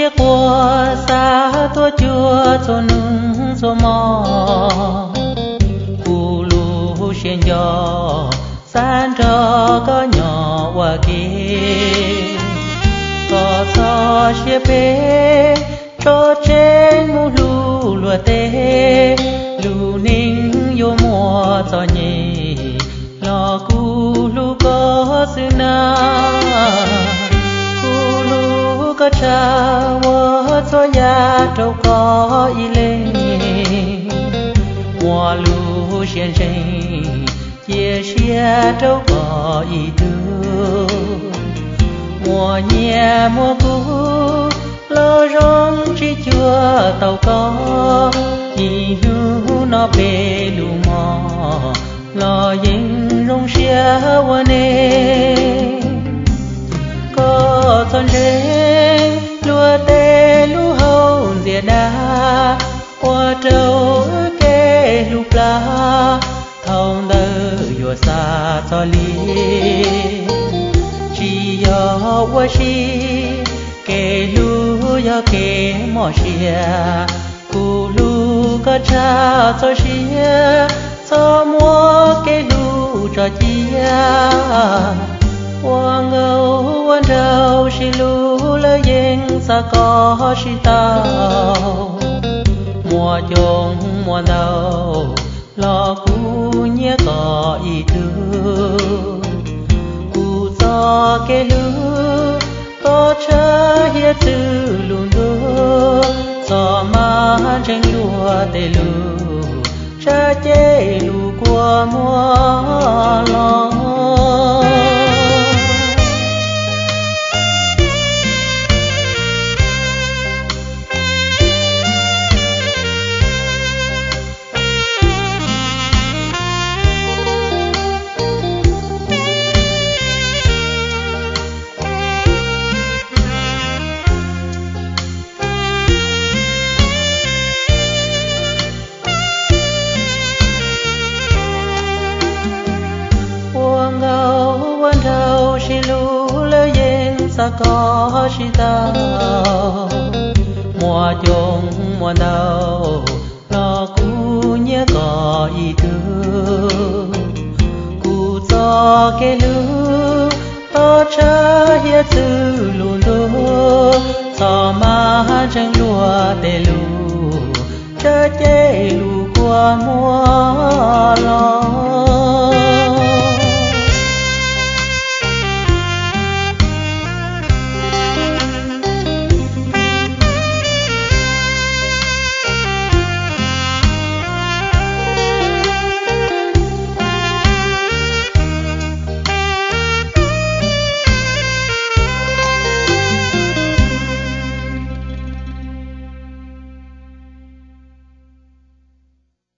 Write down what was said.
chiếc bùa xa tua chua cho nung cho mò cu lu xiên gió san trò có nhỏ qua kia có cho chia bê cho trên mu lu lùa tê lu ninh vô mùa cho nhì lo cu lu có sự na cu lu có cha wo cho ya trâu có y lên mùa lu xiên xiên chia chia trâu có y tư mùa nhẹ mùa cũ lo rong chỉ chưa tàu có y hưu nó bê lù mò lo dính rong xia qua nê có thân đế lúa tê lú hậu dìa đá qua trâu kê lú pla thông đơ vừa xa cho li chỉ yo qua chi kê lú yo kê mò xia cu lú có cha cho xia cho mua kê lú cho chia hoa ngâu quan đầu xì lú lơ yên xa có xì tàu mùa chồng mùa đầu lo cú nhé có ý thương cú cho kê lú có chớ hiết tư lùn đô cho má tranh lúa tê lú chớ chế lú qua mùa lo xa có chi tao mùa chồng mùa đầu lo cú nhớ có ý thương cú cho kê lú to chớ hiết tư lùn đô cho má tranh lúa tê lú chớ chế lú qua mùa lo